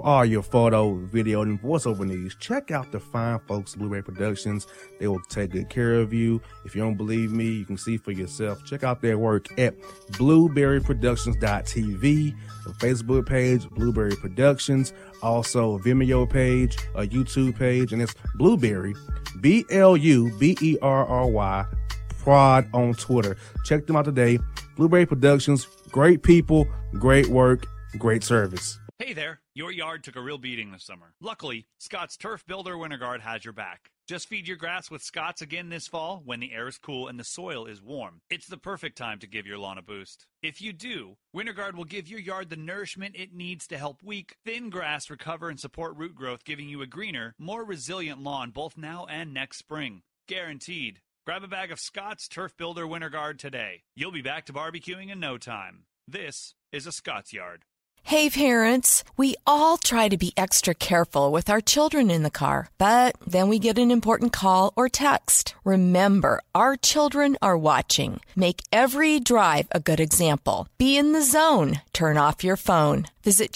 For all your photo, video, and voiceover needs, check out the fine folks at Blueberry Productions. They will take good care of you. If you don't believe me, you can see for yourself. Check out their work at blueberryproductions.tv, the Facebook page, Blueberry Productions, also a Vimeo page, a YouTube page, and it's Blueberry, BLUBERRY, Prod on Twitter. Check them out today. Blueberry Productions, great people, great work, great service. Hey there, your yard took a real beating this summer. Luckily, Scott's Turf Builder Winter Guard has your back. Just feed your grass with Scott's again this fall when the air is cool and the soil is warm. It's the perfect time to give your lawn a boost. If you do, Winter Guard will give your yard the nourishment it needs to help weak, thin grass recover and support root growth, giving you a greener, more resilient lawn both now and next spring. Guaranteed. Grab a bag of Scott's Turf Builder Winter Guard today. You'll be back to barbecuing in no time. This is a Scott's Yard. Hey parents, we all try to be extra careful with our children in the car, but then we get an important call or text. Remember, our children are watching. Make every drive a good example. Be in the zone. Turn off your phone. Visit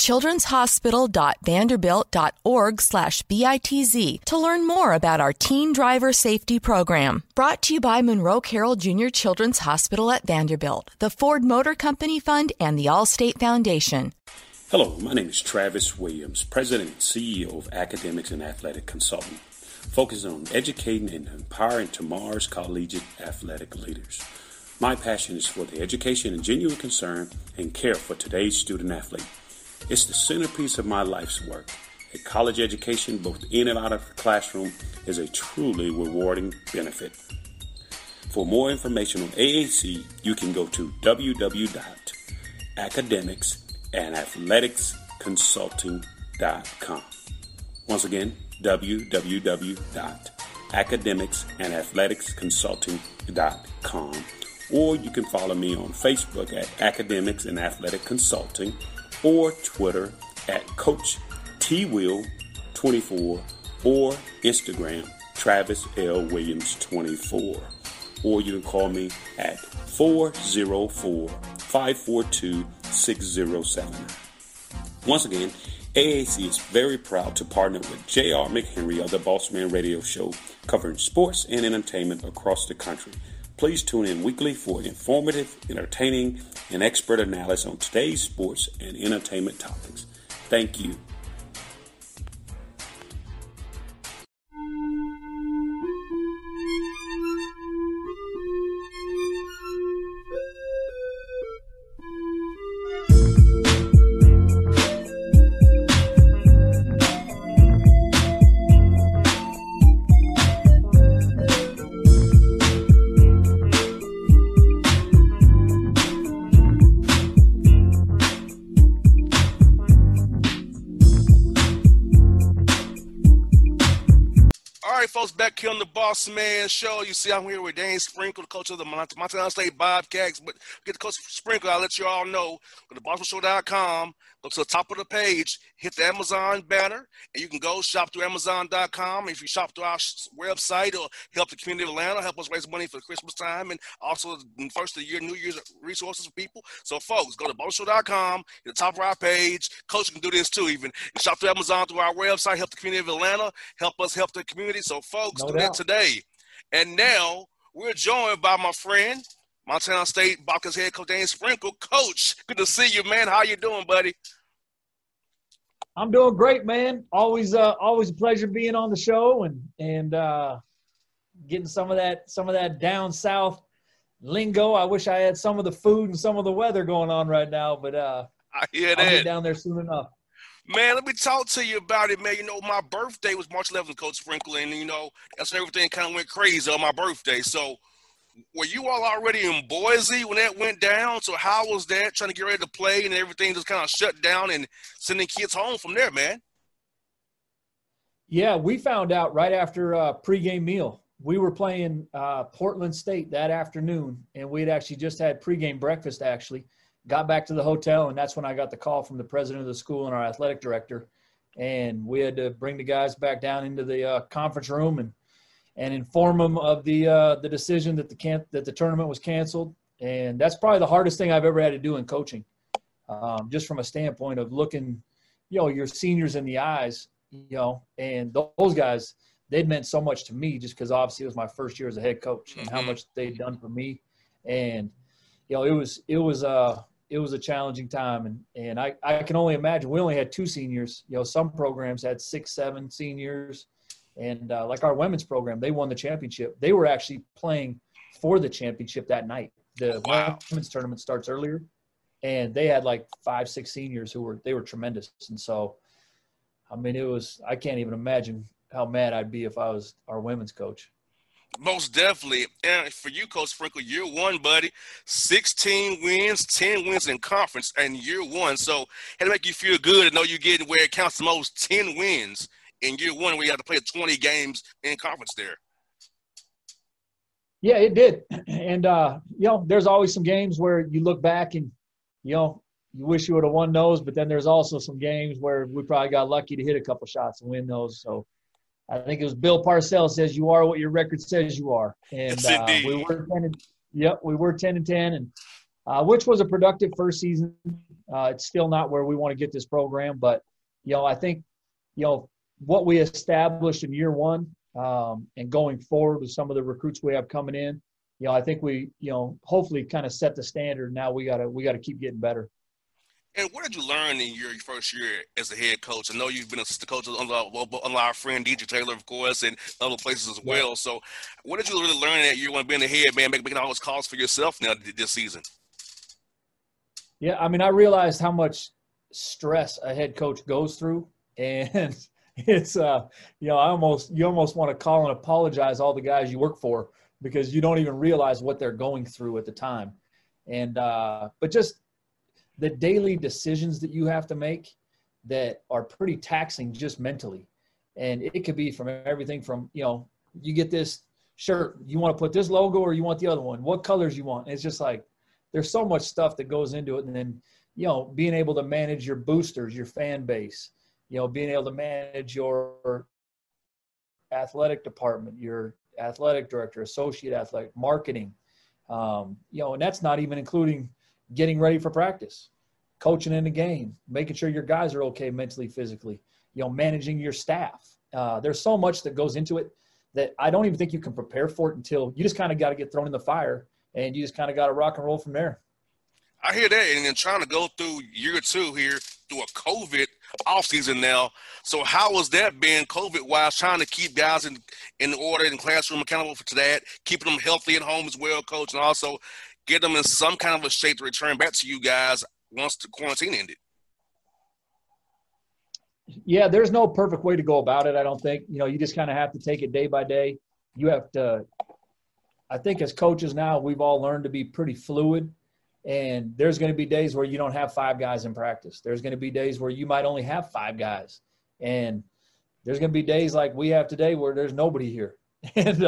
childrenshospital.vanderbilt.org/BITZ to learn more about our teen driver safety program. Brought to you by Monroe Carroll Jr. Children's Hospital at Vanderbilt, the Ford Motor Company Fund, and the Allstate Foundation. Hello, my name is Travis Williams, President and CEO of Academics and Athletic Consulting, focusing on educating and empowering tomorrow's collegiate athletic leaders. My passion is for the education and genuine concern and care for today's student athlete. It's the centerpiece of my life's work. A college education, both in and out of the classroom, is a truly rewarding benefit. For more information on AAC, you can go to www.academicsandathleticsconsulting.com. Once again, www.academicsandathleticsconsulting.com. Or you can follow me on Facebook at Academics and Athletic Consulting, or Twitter at Coach TWill24, or Instagram Travis L. Williams 24. Or you can call me at 404-542-6079. Once again, AAC is very proud to partner with J.R. McHenry of the Boss Man Radio Show, covering sports and entertainment across the country. Please tune in weekly for informative, entertaining, and expert analysis on today's sports and entertainment topics. Thank you. Back here on the Boss Man Show. You see, I'm here with Dane Sprinkle, the coach of the Montana State Bobcats. But get the coach Sprinkle, I'll let you all know. Go to bossmanshow.com, go to the top of the page, hit the Amazon banner, and you can go shop through Amazon.com. If you shop through our website or help the community of Atlanta, help us raise money for Christmas time and also the first of the year, New Year's resources for people. So, folks, go to bossmanshow.com, hit the top of our page. Coach can do this too, even. You shop through Amazon through our website, help the community of Atlanta, help us help the community. So, folks, do that today. And now we're joined by my friend, Montana State Bobcats head coach Dane Sprinkle. Coach, good to see you, man. How you doing, buddy? I'm doing great, man. Always a pleasure being on the show and getting some of that down south lingo. I wish I had some of the food and some of the weather going on right now, but I hear that. I'll be down there soon enough. Man, let me talk to you about it, man. You know, my birthday was March 11th, Coach Sprinkle, and, you know, that's when everything kind of went crazy on my birthday. So were you all already in Boise when that went down? So how was that, trying to get ready to play and everything just kind of shut down and sending kids home from there, man? Yeah, we found out right after pregame meal. We were playing Portland State that afternoon, and we had actually just had pregame breakfast, actually. Got back to the hotel, and that's when I got the call from the president of the school and our athletic director. And we had to bring the guys back down into the conference room and inform them of the decision that the tournament was canceled. And that's probably the hardest thing I've ever had to do in coaching, just from a standpoint of looking your seniors in the eyes, and those guys, they'd meant so much to me just because obviously it was my first year as a head coach and how much they'd done for me. And, it was a challenging time. And I can only imagine we only had 2 seniors. Some programs had 6, 7 seniors. And like our women's program, they won the championship. They were actually playing for the championship that night. The women's tournament starts earlier, and they had like 5, 6 seniors they were tremendous. And so, I mean, I can't even imagine how mad I'd be if I was our women's coach. Most definitely. And for you, Coach Sprinkle, year 1, buddy, 16 wins, 10 wins in conference in year 1. So how to make you feel good to know you're getting where it counts the most, 10 wins in year 1, where you have to play 20 games in conference there. Yeah, it did. And, there's always some games where you look back and, you wish you would have won those, but then there's also some games where we probably got lucky to hit a couple shots and win those. So I think it was Bill Parcells says you are what your record says you are. And we were 10-10, and which was a productive first season. It's still not where we want to get this program, but, I think, what we established in year 1, and going forward with some of the recruits we have coming in, I think we, hopefully kind of set the standard. Now we gotta keep getting better. And what did you learn in your first year as a head coach? I know you've been assistant coach under our friend DJ Taylor, of course, and other places as well. So what did you really learn that year when being the head man, making all those calls for yourself now this season? Yeah, I mean, I realized how much stress a head coach goes through, and it's you almost want to call and apologize all the guys you work for because you don't even realize what they're going through at the time. And but just the daily decisions that you have to make that are pretty taxing just mentally. And it could be from everything from, you get this shirt, you want to put this logo or you want the other one, what colors you want. And it's just like, there's so much stuff that goes into it. And then, being able to manage your boosters, your fan base, being able to manage your athletic department, your athletic director, associate athletic, marketing, and that's not even including getting ready for practice, coaching in the game, making sure your guys are okay mentally, physically, managing your staff. There's so much that goes into it that I don't even think you can prepare for it until you just kind of got to get thrown in the fire and you just kind of got to rock and roll from there. I hear that. And then trying to go through year 2 here through a COVID offseason now. So how was that been COVID-wise, trying to keep guys in order in the classroom, accountable for that, keeping them healthy at home as well, Coach, and also get them in some kind of a shape to return back to you guys once the quarantine ended? Yeah, there's no perfect way to go about it, I don't think. You just kind of have to take it day by day. You have to – I think as coaches now, we've all learned to be pretty fluid, and there's going to be days where you don't have 5 guys in practice. There's going to be days where you might only have 5 guys, and there's going to be days like we have today where there's nobody here. And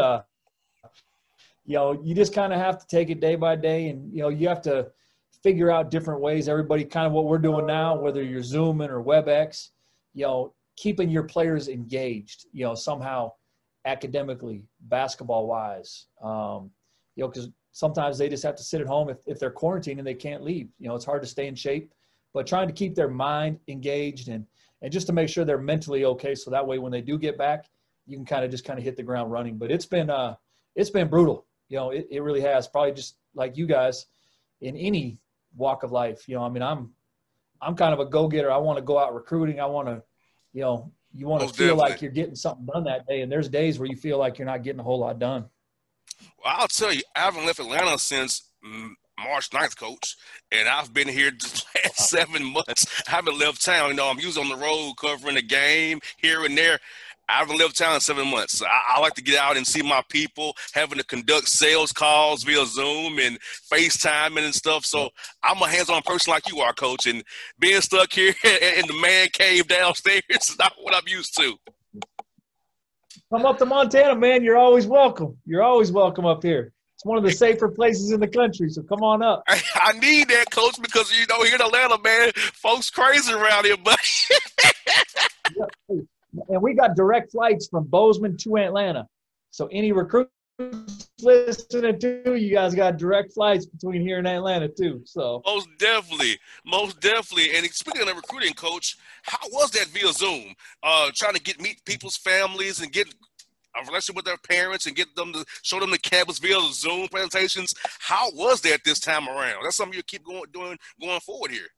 you just kind of have to take it day by day, and, you have to figure out different ways. Everybody kind of what we're doing now, whether you're Zooming or WebEx, keeping your players engaged, somehow academically, basketball-wise, because sometimes they just have to sit at home if they're quarantined and they can't leave. It's hard to stay in shape, but trying to keep their mind engaged and just to make sure they're mentally okay so that way when they do get back, you can kind of hit the ground running. But it's been brutal. It really has. Probably just like you guys in any walk of life. I'm kind of a go-getter. I want to go out recruiting. I want to, you want to feel like you're getting something done that day. And there's days where you feel like you're not getting a whole lot done. Well, I'll tell you, I haven't left Atlanta since March 9th, Coach, and I've been here the last 7 months. I haven't left town. I'm usually on the road covering a game here and there. I haven't left town in 7 months. I like to get out and see my people, having to conduct sales calls via Zoom and FaceTime and stuff. So I'm a hands-on person like you are, Coach, and being stuck here in the man cave downstairs is not what I'm used to. Come up to Montana, man. You're always welcome. You're always welcome up here. It's one of the safer places in the country, so come on up. I need that, Coach, because, here in Atlanta, man, folks crazy around here, buddy. And we got direct flights from Bozeman to Atlanta. So any recruits listening too, you guys got direct flights between here and Atlanta too. So most definitely. And speaking of recruiting, Coach, how was that via Zoom? Trying to meet people's families and get a relationship with their parents and get them to show them the campus via Zoom presentations. How was that this time around? That's something you keep going forward here.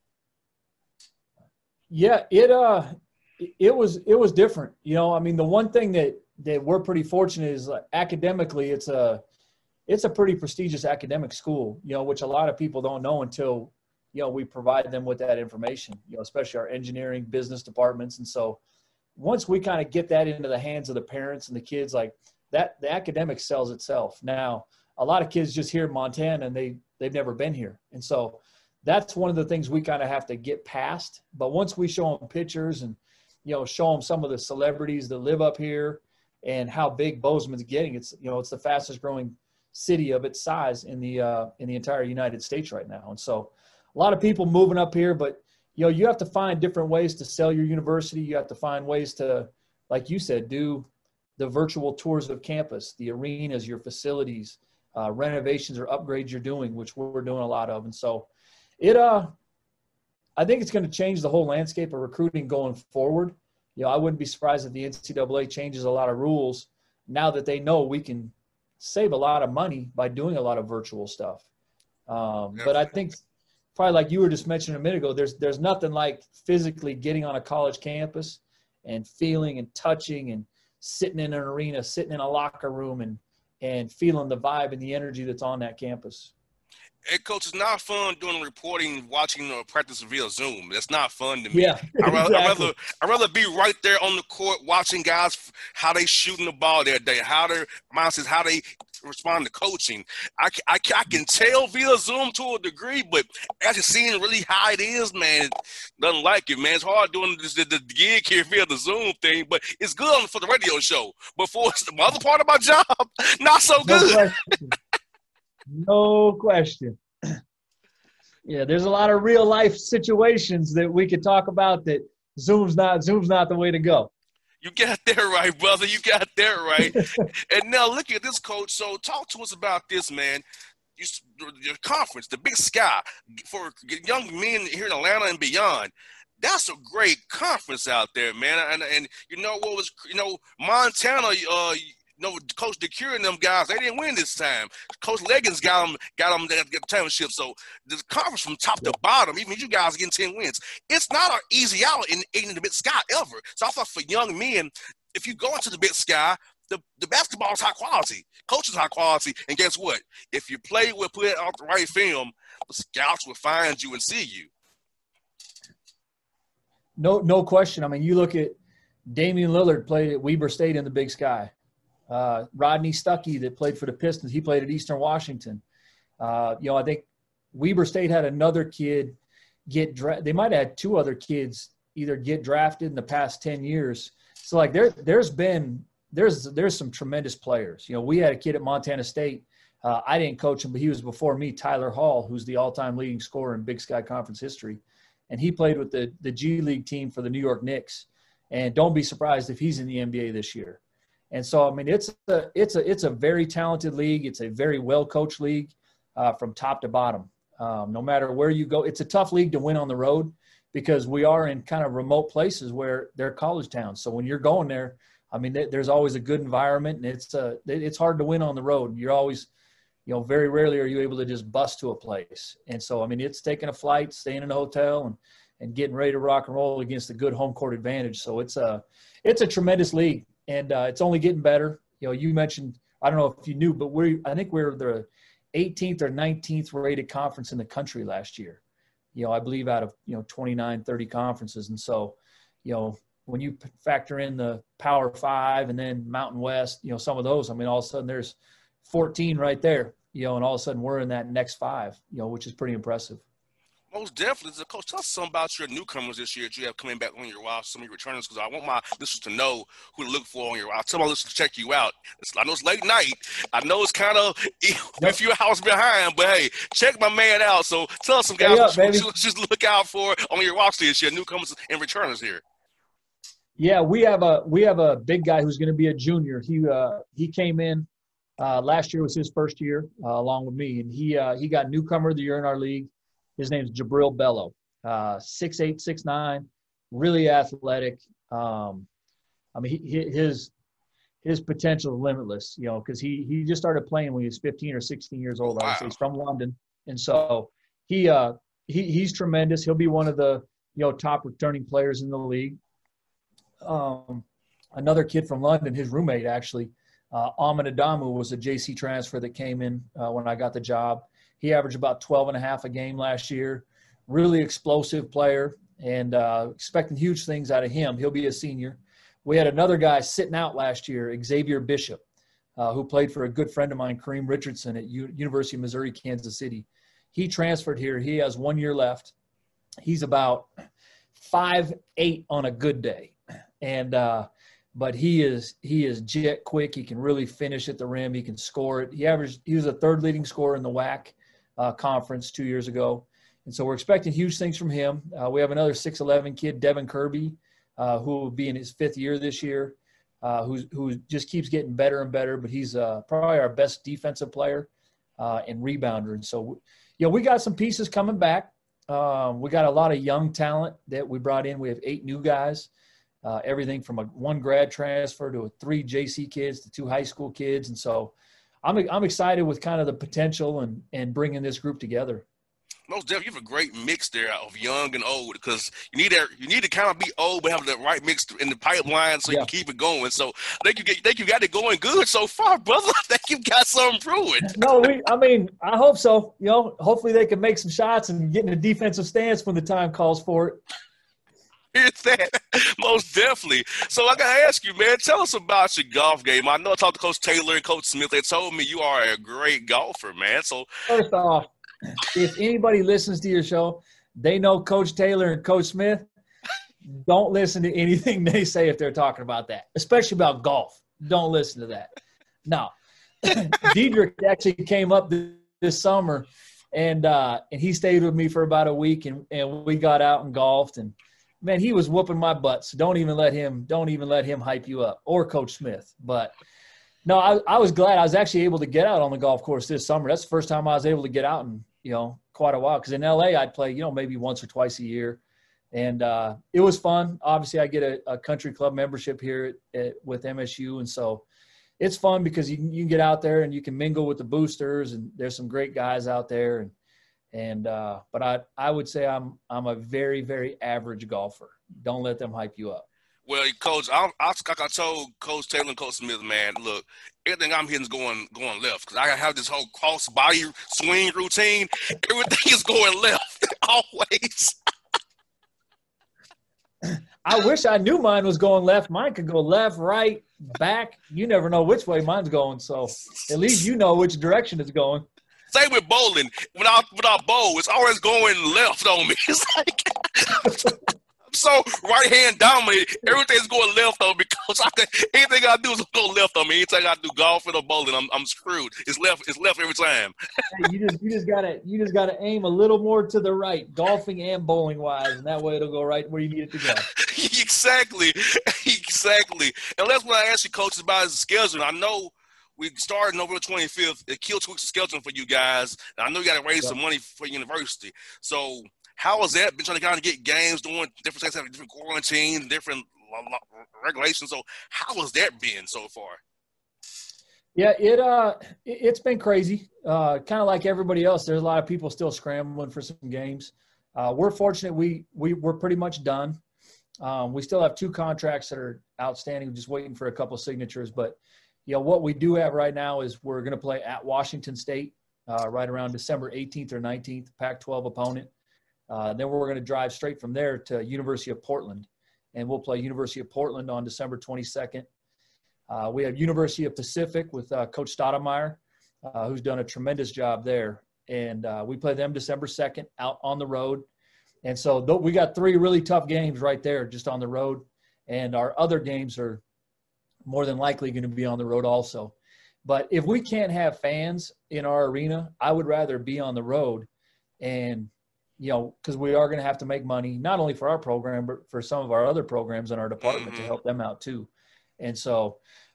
Yeah, it was different. You know, I mean, the one thing that we're pretty fortunate is academically, it's a pretty prestigious academic school, you know, which a lot of people don't know until, you know, we provide them with that information, you know, especially our engineering, business departments. And so once we kind of get that into the hands of the parents and the kids, like that, the academic sells itself. Now, a lot of kids just hear Montana and they've never been here. And so that's one of the things we kind of have to get past. But once we show them pictures and, you know, show them some of the celebrities that live up here and how big Bozeman's getting, it's, you know, it's the fastest growing city of its size in the entire United States right now. And so a lot of people moving up here, but, you know, you have to find different ways to sell your university. You have to find ways to, like you said, do the virtual tours of campus, the arenas, your facilities, renovations or upgrades you're doing, which we're doing a lot of. And so I think it's going to change the whole landscape of recruiting going forward. You know, I wouldn't be surprised if the NCAA changes a lot of rules now that they know we can save a lot of money by doing a lot of virtual stuff. But I think probably like you were just mentioning a minute ago, there's nothing like physically getting on a college campus and feeling and touching and sitting in an arena, sitting in a locker room and feeling the vibe and the energy that's on that campus. Hey, Coach, it's not fun doing reporting, watching practice via Zoom. That's not fun to me. Yeah, exactly. I'd rather be right there on the court watching guys, how they shooting the ball that day, how their mindsets, how they respond to coaching. I can tell via Zoom to a degree, but actually seeing really how it is, man, nothing like it, man. It's hard doing the gig here via the Zoom thing, but it's good for the radio show. But for the other part of my job, not so good. No question. Yeah, there's a lot of real life situations that we could talk about that Zoom's not the way to go. You got that right, brother. You got that right. And now look at this, Coach. So talk to us about this, man. Your conference, the Big Sky, for young men here in Atlanta and beyond. That's a great conference out there, man. And you know what was, you know, Montana, Coach DeCure and them guys, they didn't win this time. Coach Leggins got them the championship. So the conference from top to bottom, even you guys getting 10 wins, it's not an easy out in the Big Sky ever. So I thought for young men, if you go into the Big Sky, the basketball is high quality, coaching is high quality, and guess what? If you put out the right film, the scouts will find you and see you. No question. I mean, you look at Damian Lillard played at Weber State in the Big Sky. Rodney Stuckey that played for the Pistons, he played at Eastern Washington. I think Weber State had another kid get drafted. They might have had two other kids either get drafted in the past 10 years. So like there's some tremendous players. You know, we had a kid at Montana State. I didn't coach him, but he was before me, Tyler Hall, who's the all-time leading scorer in Big Sky Conference history. And he played with the G League team for the New York Knicks. And don't be surprised if he's in the NBA this year. And so, I mean, it's a very talented league. It's a very well-coached league from top to bottom. No matter where you go, it's a tough league to win on the road because we are in kind of remote places where they're college towns. So when you're going there, I mean, there's always a good environment, and it's hard to win on the road. You're always, you know, very rarely are you able to just bus to a place. And so, I mean, it's taking a flight, staying in a hotel, and getting ready to rock and roll against a good home court advantage. So it's a tremendous league. And it's only getting better. You know, you mentioned, I don't know if you knew, but I think we're the 18th or 19th rated conference in the country last year. You know, I believe out of, 29, 30 conferences. And so, you know, when you factor in the Power 5 and then Mountain West, you know, some of those, I mean, all of a sudden there's 14 right there, you know, and all of a sudden we're in that next 5, you know, which is pretty impressive. Most definitely. So, Coach, tell us something about your newcomers this year that you have coming back on your roster, some of your returners, because I want my listeners to know who to look for on your roster. I'll tell my listeners to check you out. I know it's late night. I know it's kind of a few hours behind, but, hey, check my man out. So tell us some guys what you just look out for on your roster this year, newcomers and returners here. Yeah, we have a big guy who's going to be a junior. He came in Last year was his first year along with me, and he got newcomer of the year in our league. His name's Jabril Bello, 6'8", 6'9", really athletic. His potential is limitless, because he just started playing when he was 15 or 16 years old. Wow. He's from London, and so he's tremendous. He'll be one of the top returning players in the league. Another kid from London, his roommate actually, Amin Adamu, was a JC transfer that came in when I got the job. He averaged about 12.5 a game last year. Really explosive player, and expecting huge things out of him. He'll be a senior. We had another guy sitting out last year, Xavier Bishop, who played for a good friend of mine, Kareem Richardson, at University of Missouri, Kansas City. He transferred here. He has 1 year left. He's about 5'8" on a good day, and but he is jet quick. He can really finish at the rim. He can score it. He was a third leading scorer in the WAC conference 2 years ago, and so we're expecting huge things from him. We have another 6'11" kid, Devin Kirby, who will be in his 5th year this year, who just keeps getting better and better. But he's probably our best defensive player and rebounder. And so, we got some pieces coming back. We got a lot of young talent that we brought in. We have 8 new guys. Everything from 1 grad transfer to 3 JC kids to 2 high school kids. And so I'm excited with kind of the potential and bringing this group together. Most definitely, you have a great mix there of young and old, because you need to kind of be old but have the right mix in the pipeline so you can keep it going. So I think you got it going good so far, brother. I think you've got something brewing. No, I hope so. Hopefully they can make some shots and get in a defensive stance when the time calls for it. Here's that. Most definitely. So I got to ask you, man, tell us about your golf game. I know I talked to Coach Taylor and Coach Smith. They told me you are a great golfer, man. So first off, if anybody listens to your show, they know Coach Taylor and Coach Smith. Don't listen to anything they say if they're talking about that, especially about golf. Don't listen to that. No. Diedrich actually came up this summer, and he stayed with me for about a week, and we got out and golfed, and man, he was whooping my butt. So don't even let him hype you up, or Coach Smith. But no, I was glad I was actually able to get out on the golf course this summer. That's the first time I was able to get out in quite a while. Because in LA I'd play maybe once or twice a year, and it was fun. Obviously, I get a country club membership here with MSU, and so it's fun because you can get out there and you can mingle with the boosters, and there's some great guys out there. But I would say I'm a very, very average golfer. Don't let them hype you up. Well, Coach, like I told Coach Taylor and Coach Smith, man, look, everything I'm hitting is going left, because I have this whole cross body swing routine. Everything is going left always. I wish I knew mine was going left. Mine could go left, right, back. You never know which way mine's going, so at least you know which direction it's going. Same with bowling. When I bowl, it's always going left on me. It's like I'm so right hand dominant. Everything's going left on me because anything I do is go left on me. Anytime I do golfing or bowling, I'm screwed. It's left every time. Hey, you just gotta aim a little more to the right, golfing and bowling wise, and that way it'll go right where you need it to go. Exactly. And that's what I asked you, Coach, about is the schedule. I know we started November 25th. It killed 2 weeks of scheduling for you guys. And I know you got to raise some money for university. So how has that been, trying to kind of get games, doing different states having different quarantines, different regulations? So how has that been so far? Yeah, it's been crazy. Kind of like everybody else, there's a lot of people still scrambling for some games. We're fortunate we're pretty much done. We still have 2 contracts that are outstanding, just waiting for a couple of signatures. But what we do have right now is we're going to play at Washington State right around December 18th or 19th, Pac-12 opponent. Then we're going to drive straight from there to University of Portland, and we'll play University of Portland on December 22nd. We have University of Pacific with Coach Stoudemire, who's done a tremendous job there. And we play them December 2nd out on the road. And so we got 3 really tough games right there just on the road. And our other games are more than likely going to be on the road also. But if we can't have fans in our arena, I would rather be on the road, and because we are going to have to make money, not only for our program, but for some of our other programs in our department to help them out too. And so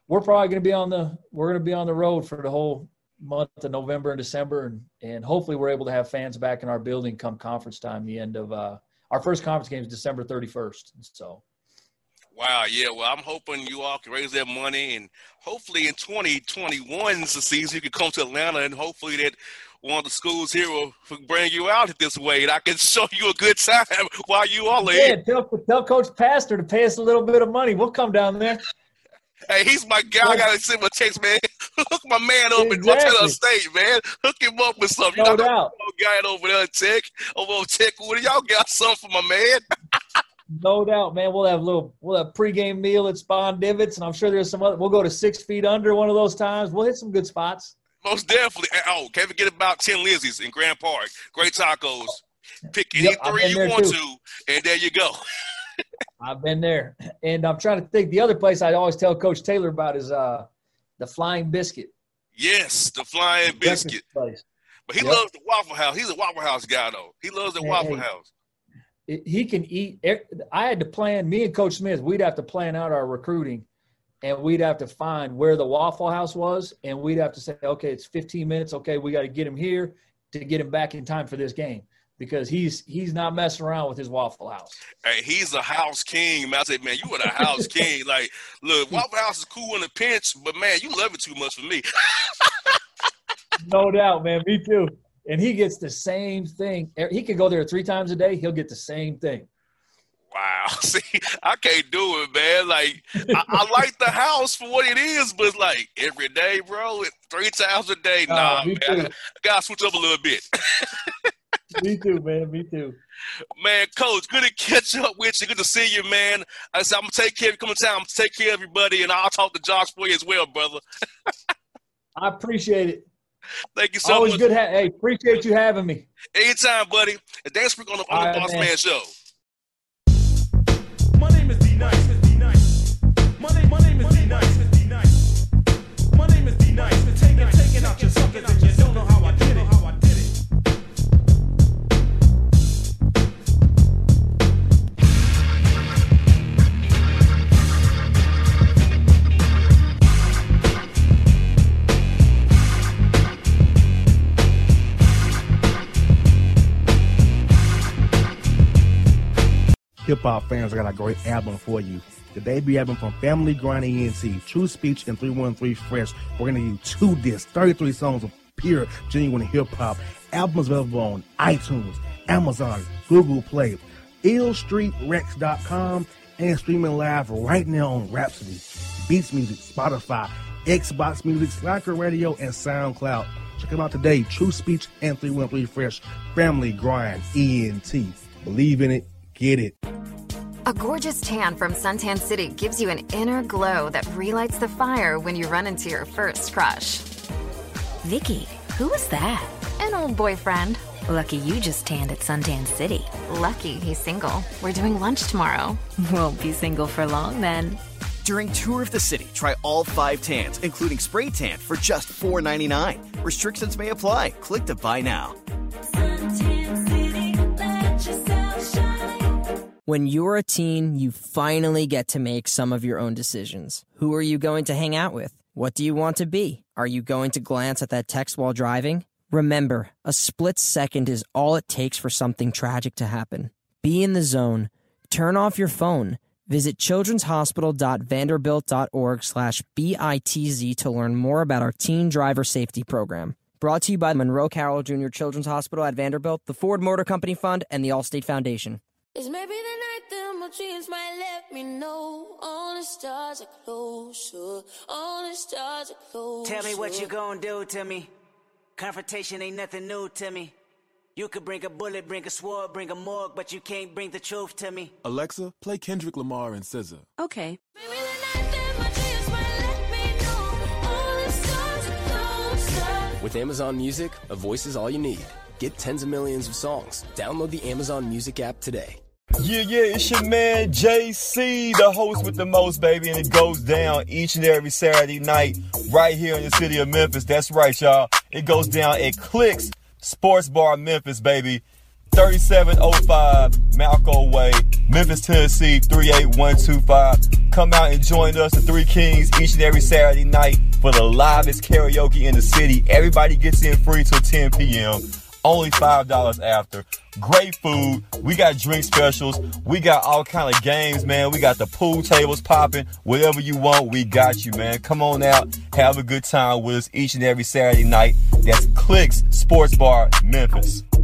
we're probably going to be on the road for the whole month of November and December, and hopefully we're able to have fans back in our building come conference time. The end of our first conference game is December 31st. So. Wow, yeah. Well, I'm hoping you all can raise that money, and hopefully in 2021's season you can come to Atlanta, and hopefully that one of the schools here will bring you out this way, and I can show you a good time while you all are here. Tell Coach Pastor to pay us a little bit of money. We'll come down there. Hey, he's my guy. I gotta send him a text, man. Hook my man up in Montana State, man. Hook him up with something. No doubt. Guy over there in Tech, over Tech. Y'all got something for my man. No doubt, man. We'll have pregame meal at Spawn Divots, and I'm sure there's some other. We'll go to 6 Feet Under one of those times. We'll hit some good spots. Most definitely. Oh, can't forget about 10 Lizzie's in Grand Park. Great tacos. Pick any three you want to, and there you go. I've been there, and I'm trying to think. The other place I always tell Coach Taylor about is the Flying Biscuit. Yes, the Flying Biscuit. Place. But he loves the Waffle House. He's a Waffle House guy, though. He loves the Waffle House. He can eat. I had to plan, me and Coach Smith, we'd have to plan out our recruiting, and we'd have to find where the Waffle House was, and we'd have to say, okay, it's 15 minutes. Okay, we got to get him here to get him back in time for this game, because he's not messing around with his Waffle House. Hey, he's a house king. Man, I said, man, you are the house king. Like, look, Waffle House is cool in a pinch, but, man, you love it too much for me. No doubt, man. Me too. And he gets the same thing. He can go there 3 times a day. He'll get the same thing. Wow. See, I can't do it, man. Like, I like the house for what it is, but it's like every day, bro, 3 times a day. Nah, man. I got to switch up a little bit. Me too, man. Me too. Man, Coach, good to catch up with you. Good to see you, man. I said, I'm going to take care of you. Come in town. I'm going to take care of everybody, and I'll talk to Josh for you as well, brother. I appreciate it. Thank you so Always much. Good. Hey, appreciate you having me. Anytime, buddy. And Dan Sprinkle on the Boss Man Show. My name is D-Nice. My name is D-Nice. My name is D-Nice. Taking out your suckers and you don't know how I did it. Hip-hop fans, I got a great album for you. The debut album from Family Grind ENT, True Speech and 313 Fresh. We're going to do 2 discs, 33 songs of pure, genuine hip-hop. Albums available on iTunes, Amazon, Google Play, illstreetrex.com, and streaming live right now on Rhapsody, Beats Music, Spotify, Xbox Music, Slacker Radio, and SoundCloud. Check them out today. True Speech and 313 Fresh. Family Grind ENT. Believe in it. Get it. A gorgeous tan from Suntan City gives you an inner glow that relights the fire when you run into your first crush. Vicky, who was that? An old boyfriend. Lucky you just tanned at Suntan City. Lucky he's single. We're doing lunch tomorrow. Won't be single for long then. During Tour of the City, try all 5 tans, including spray tan, for just $4.99. Restrictions may apply. Click to buy now. Suntan City, let yourself shine. When you're a teen, you finally get to make some of your own decisions. Who are you going to hang out with? What do you want to be? Are you going to glance at that text while driving? Remember, a split second is all it takes for something tragic to happen. Be in the zone. Turn off your phone. Visit childrenshospital.vanderbilt.org/BITZ to learn more about our teen driver safety program. Brought to you by Monroe Carroll Jr. Children's Hospital at Vanderbilt, the Ford Motor Company Fund, and the Allstate Foundation. It's maybe the night that my dreams might let me know. All the stars are closer. All the stars are closer. Tell me what you gonna do to me. Confrontation ain't nothing new to me. You could bring a bullet, bring a sword, bring a morgue, but you can't bring the truth to me. Alexa, play Kendrick Lamar and SZA. Okay. Maybe the night that my dreams might let me know. All the stars are closer. With Amazon Music, a voice is all you need. Get tens of millions of songs. Download the Amazon Music app today. Yeah, it's your man JC, the host with the most, baby, and it goes down each and every Saturday night right here in the city of Memphis. That's right, y'all. It goes down at Clicks Sports Bar Memphis, baby. 3705 Malco Way, Memphis, Tennessee 38125. Come out and join us, the Three Kings, each and every Saturday night for the livest karaoke in the city. Everybody gets in free till 10 p.m. Only $5 after. Great food. We got drink specials. We got all kind of games, man. We got the pool tables popping. Whatever you want, we got you, man. Come on out. Have a good time with us each and every Saturday night. That's Clicks Sports Bar, Memphis.